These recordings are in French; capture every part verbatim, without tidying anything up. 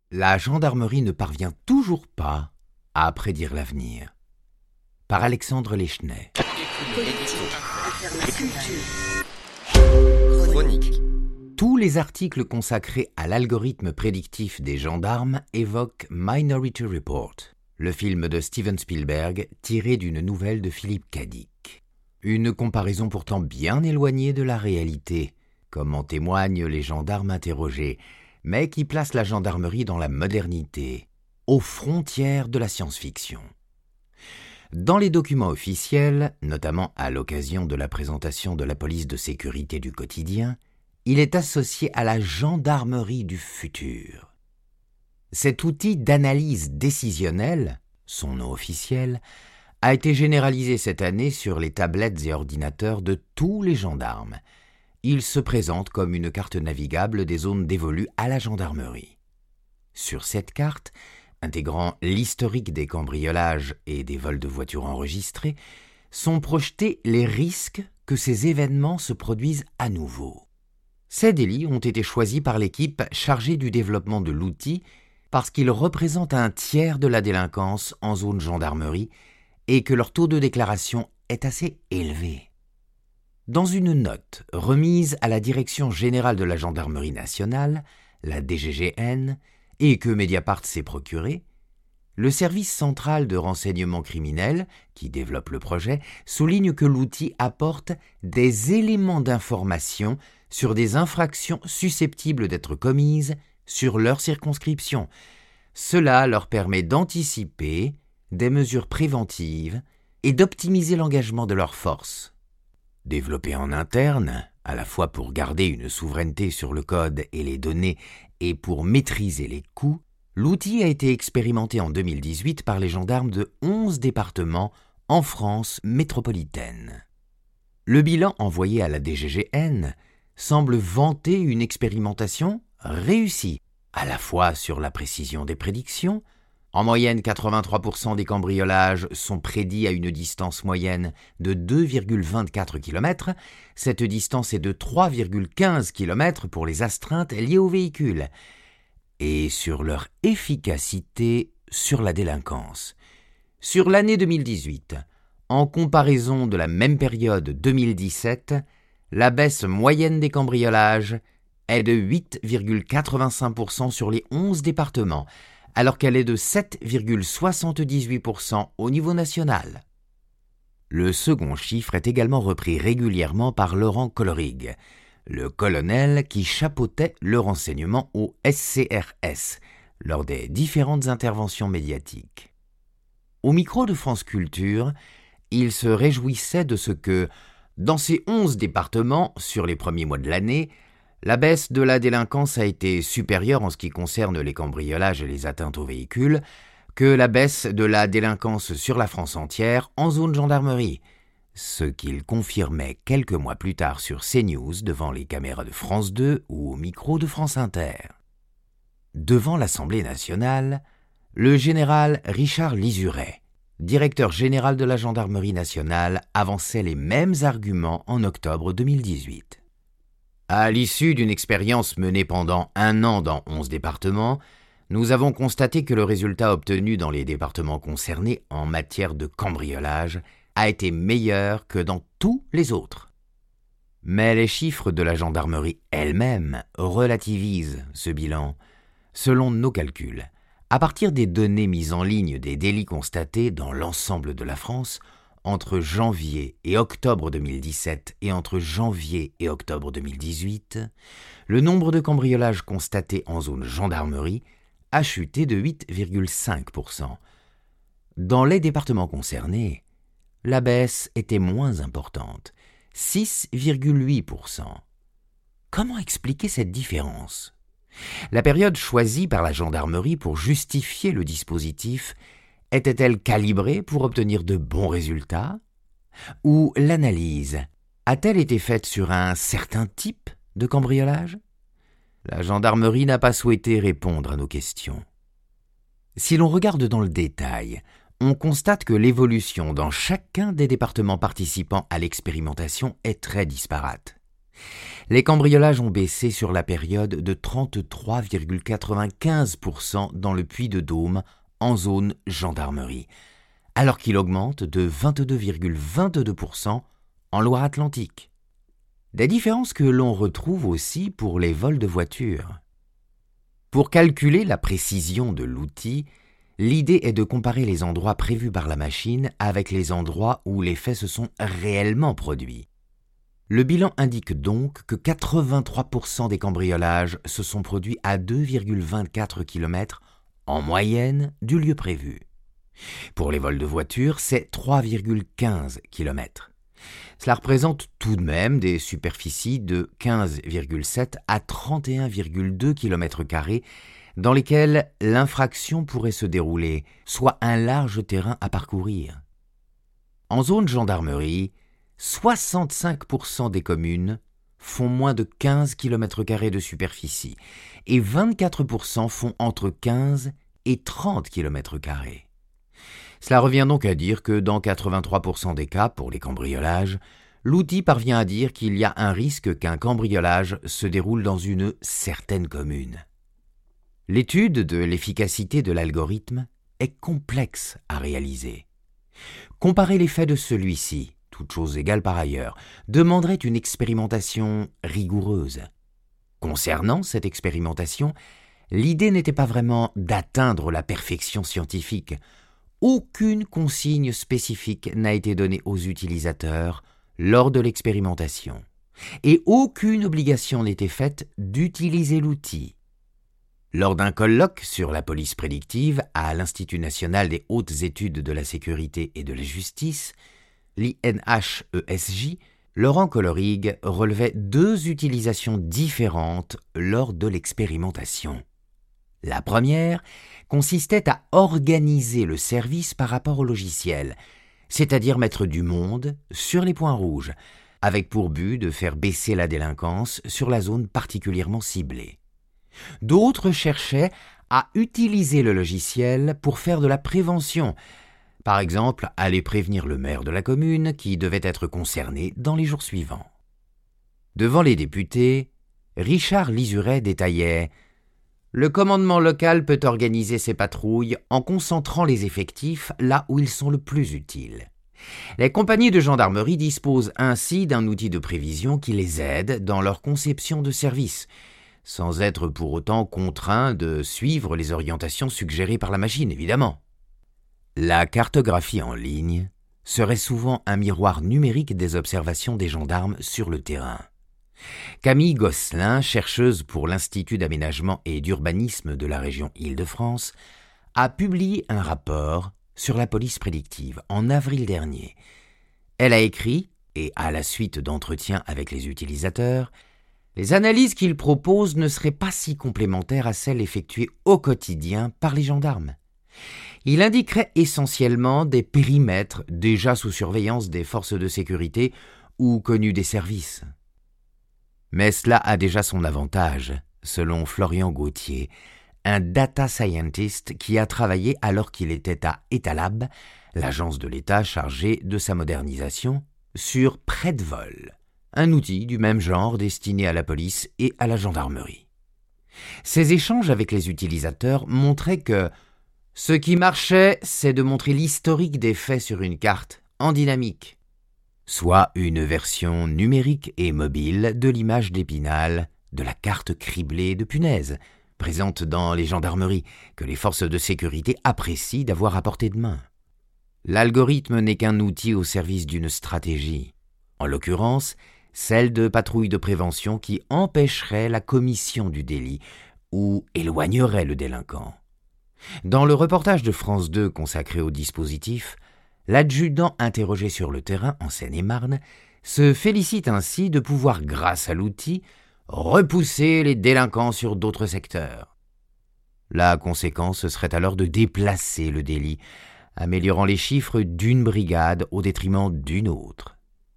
La gendarmerie ne parvient toujours pas à prédire l'avenir. Par Alexandre Leschnay. Chronique. Tous les articles consacrés à l'algorithme prédictif des gendarmes évoquent Minority Report, le film de Steven Spielberg tiré d'une nouvelle de Philip K. Dick. Une comparaison pourtant bien éloignée de la réalité, comme en témoignent les gendarmes interrogés, mais qui place la gendarmerie dans la modernité, aux frontières de la science-fiction. Dans les documents officiels, notamment à l'occasion de la présentation de la police de sécurité du quotidien, il est associé à la gendarmerie du futur. Cet outil d'analyse décisionnelle, son nom officiel, a été généralisé cette année sur les tablettes et ordinateurs de tous les gendarmes. Il se présente comme une carte navigable des zones dévolues à la gendarmerie. Sur cette carte, intégrant l'historique des cambriolages et des vols de voitures enregistrés, sont projetés les risques que ces événements se produisent à nouveau. Ces délits ont été choisis par l'équipe chargée du développement de l'outil parce qu'ils représentent un tiers de la délinquance en zone gendarmerie et que leur taux de déclaration est assez élevé. Dans une note remise à la Direction générale de la gendarmerie nationale, la D G G N, et que Mediapart s'est procuré, le service central de renseignement criminel, qui développe le projet, souligne que l'outil apporte des éléments d'information sur des infractions susceptibles d'être commises sur leur circonscription. Cela leur permet d'anticiper des mesures préventives et d'optimiser l'engagement de leurs forces. Développé en interne, à la fois pour garder une souveraineté sur le code et les données et pour maîtriser les coûts, l'outil a été expérimenté en deux mille dix-huit par les gendarmes de onze départements en France métropolitaine. Le bilan envoyé à la D G G N semble vanter une expérimentation réussie, à la fois sur la précision des prédictions. En moyenne, quatre-vingt-trois pour cent des cambriolages sont prédits à une distance moyenne de deux virgule vingt-quatre kilomètres. Cette distance est de trois virgule quinze kilomètres pour les astreintes liées au véhicule. Et sur leur efficacité sur la délinquance. Sur l'année deux mille dix-huit, en comparaison de la même période deux mille dix-sept, la baisse moyenne des cambriolages est de huit virgule quatre-vingt-cinq pour cent sur les onze départements, alors qu'elle est de sept virgule soixante-dix-huit pour cent au niveau national. Le second chiffre est également repris régulièrement par Laurent Collerig, le colonel qui chapeautait le renseignement au S C R S lors des différentes interventions médiatiques. Au micro de France Culture, il se réjouissait de ce que, dans ces onze départements, sur les premiers mois de l'année, la baisse de la délinquance a été supérieure en ce qui concerne les cambriolages et les atteintes aux véhicules que la baisse de la délinquance sur la France entière en zone gendarmerie, ce qu'il confirmait quelques mois plus tard sur CNews devant les caméras de France deux ou au micro de France Inter. Devant l'Assemblée nationale, le général Richard Lizuret, directeur général de la gendarmerie nationale, avançait les mêmes arguments en octobre deux mille dix-huit. À l'issue d'une expérience menée pendant un an dans onze départements, nous avons constaté que le résultat obtenu dans les départements concernés en matière de cambriolage a été meilleur que dans tous les autres. Mais les chiffres de la gendarmerie elle-même relativisent ce bilan. Selon nos calculs, à partir des données mises en ligne des délits constatés dans l'ensemble de la France, entre janvier et octobre deux mille dix-sept et entre janvier et octobre deux mille dix-huit, le nombre de cambriolages constatés en zone gendarmerie a chuté de huit virgule cinq pour cent. Dans les départements concernés, la baisse était moins importante, six virgule huit pour cent. Comment expliquer cette différence ? La période choisie par la gendarmerie pour justifier le dispositif était-elle calibrée pour obtenir de bons résultats ? Ou l'analyse a-t-elle été faite sur un certain type de cambriolage ? La gendarmerie n'a pas souhaité répondre à nos questions. Si l'on regarde dans le détail, on constate que l'évolution dans chacun des départements participant à l'expérimentation est très disparate. Les cambriolages ont baissé sur la période de trente-trois virgule quatre-vingt-quinze pour cent dans le Puy-de-Dôme en zone gendarmerie, alors qu'il augmente de vingt-deux virgule vingt-deux pour cent en Loire-Atlantique. Des différences que l'on retrouve aussi pour les vols de voitures. Pour calculer la précision de l'outil, l'idée est de comparer les endroits prévus par la machine avec les endroits où les faits se sont réellement produits. Le bilan indique donc que quatre-vingt-trois pour cent des cambriolages se sont produits à deux virgule vingt-quatre kilomètres en moyenne du lieu prévu. Pour les vols de voitures, c'est trois virgule quinze kilomètres. Cela représente tout de même des superficies de quinze virgule sept à trente et un virgule deux kilomètres carrés dans lesquels l'infraction pourrait se dérouler, soit un large terrain à parcourir. En zone gendarmerie, soixante-cinq pour cent des communes font moins de quinze kilomètres carrés de superficie et vingt-quatre pour cent font entre quinze et trente kilomètres carrés. Cela revient donc à dire que dans quatre-vingt-trois pour cent des cas, pour les cambriolages, l'outil parvient à dire qu'il y a un risque qu'un cambriolage se déroule dans une certaine commune. L'étude de l'efficacité de l'algorithme est complexe à réaliser. Comparer les faits de celui-ci, toutes choses égales par ailleurs, demanderait une expérimentation rigoureuse. Concernant cette expérimentation, l'idée n'était pas vraiment d'atteindre la perfection scientifique. Aucune consigne spécifique n'a été donnée aux utilisateurs lors de l'expérimentation, et aucune obligation n'était faite d'utiliser l'outil. Lors d'un colloque sur la police prédictive à l'Institut national des hautes études de la sécurité et de la justice, l'I N H E S J, Laurent Collorig relevait deux utilisations différentes lors de l'expérimentation. La première consistait à organiser le service par rapport au logiciel, c'est-à-dire mettre du monde sur les points rouges, avec pour but de faire baisser la délinquance sur la zone particulièrement ciblée. D'autres cherchaient à utiliser le logiciel pour faire de la prévention, par exemple aller prévenir le maire de la commune qui devait être concerné dans les jours suivants. Devant les députés, Richard Lizuret détaillait « Le commandement local peut organiser ses patrouilles en concentrant les effectifs là où ils sont le plus utiles. Les compagnies de gendarmerie disposent ainsi d'un outil de prévision qui les aide dans leur conception de service, sans être pour autant contraints de suivre les orientations suggérées par la machine, évidemment. La cartographie en ligne serait souvent un miroir numérique des observations des gendarmes sur le terrain. Camille Gosselin, chercheuse pour l'Institut d'aménagement et d'urbanisme de la région Île-de-France, a publié un rapport sur la police prédictive en avril dernier. Elle a écrit, et à la suite d'entretiens avec les utilisateurs, les analyses qu'il propose ne seraient pas si complémentaires à celles effectuées au quotidien par les gendarmes. Il indiquerait essentiellement des périmètres déjà sous surveillance des forces de sécurité ou connus des services. Mais cela a déjà son avantage, selon Florian Gauthier, un data scientist qui a travaillé alors qu'il était à Etalab, l'agence de l'État chargée de sa modernisation, sur Prédvol, un outil du même genre destiné à la police et à la gendarmerie. Ces échanges avec les utilisateurs montraient que ce qui marchait, c'est de montrer l'historique des faits sur une carte en dynamique, soit une version numérique et mobile de l'image d'Épinal de la carte criblée de punaises, présente dans les gendarmeries, que les forces de sécurité apprécient d'avoir à portée de main. L'algorithme n'est qu'un outil au service d'une stratégie, en l'occurrence celle de patrouille de prévention qui empêcherait la commission du délit ou éloignerait le délinquant. Dans le reportage de France deux consacré au dispositif, l'adjudant interrogé sur le terrain en Seine-et-Marne se félicite ainsi de pouvoir, grâce à l'outil, repousser les délinquants sur d'autres secteurs. La conséquence serait alors de déplacer le délit, améliorant les chiffres d'une brigade au détriment d'une autre.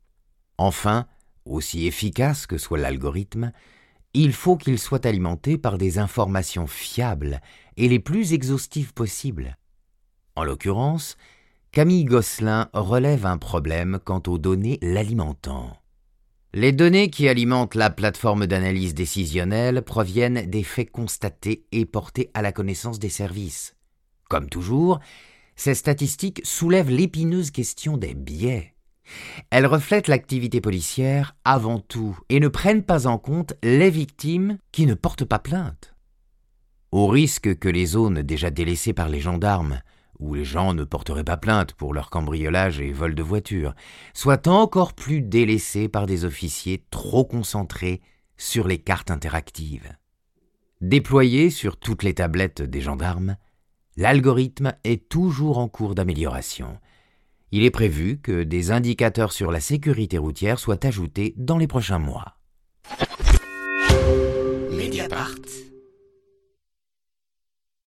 Enfin, aussi efficace que soit l'algorithme, il faut qu'il soit alimenté par des informations fiables et les plus exhaustives possibles. En l'occurrence, Camille Gosselin relève un problème quant aux données l'alimentant. Les données qui alimentent la plateforme d'analyse décisionnelle proviennent des faits constatés et portés à la connaissance des services. Comme toujours, ces statistiques soulèvent l'épineuse question des biais. Elles reflètent l'activité policière avant tout et ne prennent pas en compte les victimes qui ne portent pas plainte. Au risque que les zones déjà délaissées par les gendarmes, où les gens ne porteraient pas plainte pour leur cambriolage et vol de voitures, soient encore plus délaissées par des officiers trop concentrés sur les cartes interactives. Déployé sur toutes les tablettes des gendarmes, l'algorithme est toujours en cours d'amélioration. Il est prévu que des indicateurs sur la sécurité routière soient ajoutés dans les prochains mois. Mediapart.